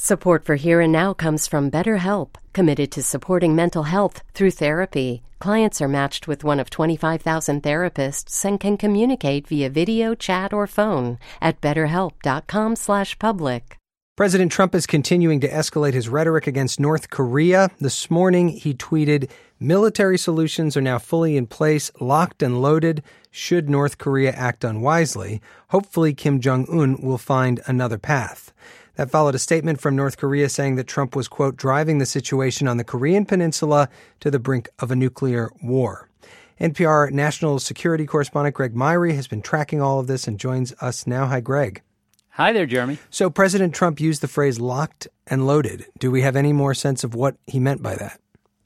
Support for Here and Now comes from BetterHelp, committed to supporting mental health through therapy. Clients are matched with one of 25,000 therapists and can communicate via video, chat, or phone at betterhelp.com/public. President Trump is continuing to escalate his rhetoric against North Korea. This morning, he tweeted, "Military solutions are now fully in place, locked and loaded, should North Korea act unwisely. Hopefully, Kim Jong-un will find another path." That followed a statement from North Korea saying that Trump was, quote, driving the situation on the Korean peninsula to the brink of a nuclear war. NPR national security correspondent Greg Myrie has been tracking all of this and joins us now. Hi, Greg. Hi there, Jeremy. So President Trump used the phrase locked and loaded. Do we have any more sense of what he meant by that?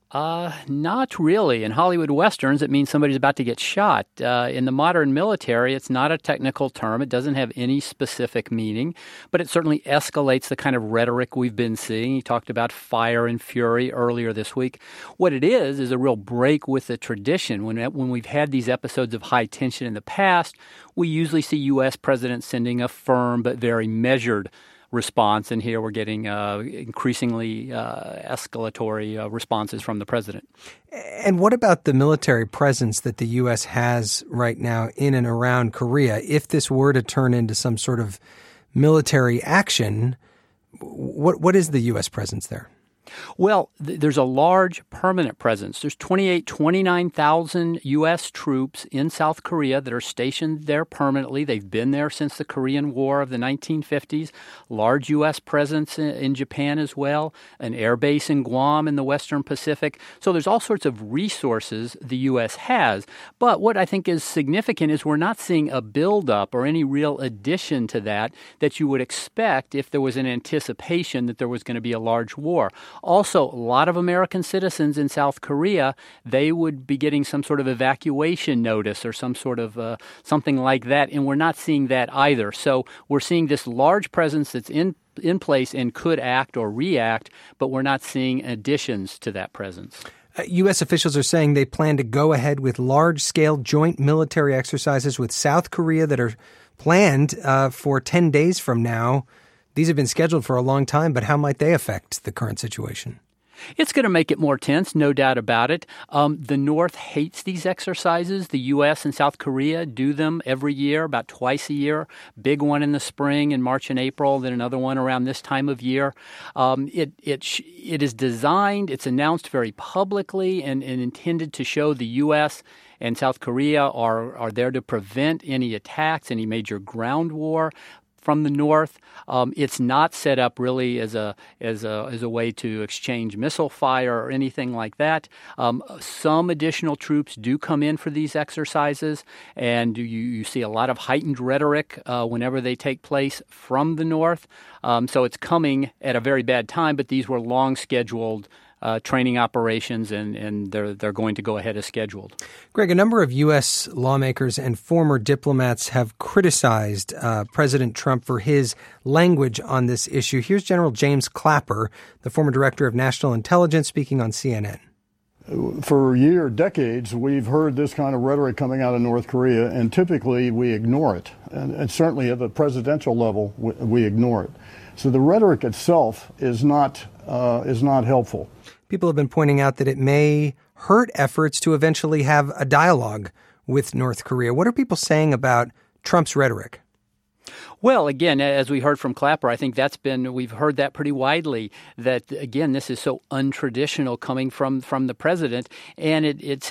Not really. In Hollywood Westerns, it means somebody's about to get shot. In the modern military, it's not a technical term. It doesn't have any specific meaning, but it certainly escalates the kind of rhetoric we've been seeing. He talked about fire and fury earlier this week. What it is a real break with the tradition. When we've had these episodes of high tension in the past, we usually see U.S. presidents sending a firm but very measured response, and here we're getting increasingly escalatory responses from the president. And what about the military presence that the U.S. has right now in and around Korea? If this were to turn into some sort of military action, what is the U.S. presence there? Well, there's a large permanent presence. There's 29,000 U.S. troops in South Korea that are stationed there permanently. They've been there since the Korean War of the 1950s. Large U.S. presence in Japan as well. An air base in Guam in the Western Pacific. So there's all sorts of resources the U.S. has. But what I think is significant is we're not seeing a buildup or any real addition to that you would expect if there was an anticipation that there was going to be a large war. Also, a lot of American citizens in South Korea, they would be getting some sort of evacuation notice or some sort of something like that, and we're not seeing that either. So we're seeing this large presence that's in place and could act or react, but we're not seeing additions to that presence. U.S. officials are saying they plan to go ahead with large-scale joint military exercises with South Korea that are planned for 10 days from now. These have been scheduled for a long time, but how might they affect the current situation? It's going to make it more tense, no doubt about it. The North hates these exercises. The U.S. and South Korea do them every year, about twice a year. Big one in the spring in March and April, then another one around this time of year. It is designed, it's announced very publicly and intended to show the U.S. and South Korea are there to prevent any attacks, any major ground war from the North. It's not set up really as a way to exchange missile fire or anything like that. Some additional troops do come in for these exercises, and you see a lot of heightened rhetoric whenever they take place from the North. So it's coming at a very bad time, but these were long scheduled training operations, and they're going to go ahead as scheduled. Greg, a number of U.S. lawmakers and former diplomats have criticized President Trump for his language on this issue. Here's General James Clapper, the former director of national intelligence, speaking on CNN. For decades, we've heard this kind of rhetoric coming out of North Korea, and typically we ignore it. And certainly at the presidential level, we ignore it. So the rhetoric itself is not helpful. People have been pointing out that it may hurt efforts to eventually have a dialogue with North Korea. What are people saying about Trump's rhetoric? Well, again, as we heard from Clapper, I think we've heard that pretty widely, that, again, this is so untraditional coming from the president, and it's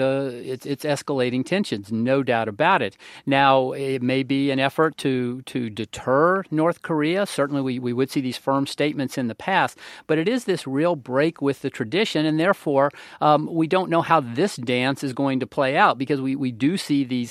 escalating tensions, no doubt about it. Now, it may be an effort to deter North Korea. Certainly, we would see these firm statements in the past, but it is this real break with the tradition, and therefore, we don't know how this dance is going to play out, because we do see these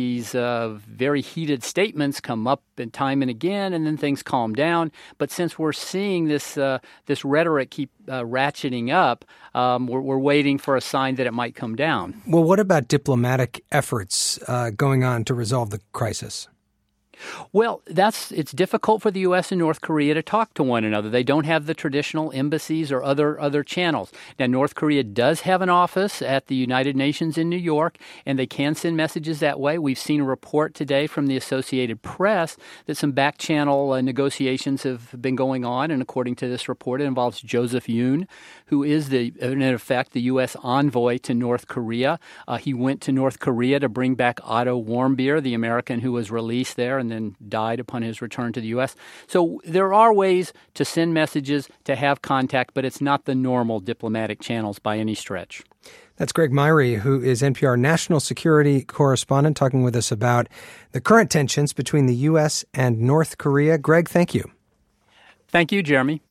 very heated statements come up and time and again, and then things calm down. But since we're seeing this rhetoric keep ratcheting up, we're waiting for a sign that it might come down. Well, what about diplomatic efforts going on to resolve the crisis? Well, it's difficult for the U.S. and North Korea to talk to one another. They don't have the traditional embassies or other channels. Now, North Korea does have an office at the United Nations in New York, and they can send messages that way. We've seen a report today from the Associated Press that some back-channel negotiations have been going on, and according to this report, it involves Joseph Yoon, who is, in effect, the U.S. envoy to North Korea. He went to North Korea to bring back Otto Warmbier, the American who was released there and then died upon his return to the U.S. So there are ways to send messages, to have contact, but it's not the normal diplomatic channels by any stretch. That's Greg Myrie, who is NPR national security correspondent, talking with us about the current tensions between the U.S. and North Korea. Greg, thank you. Thank you, Jeremy.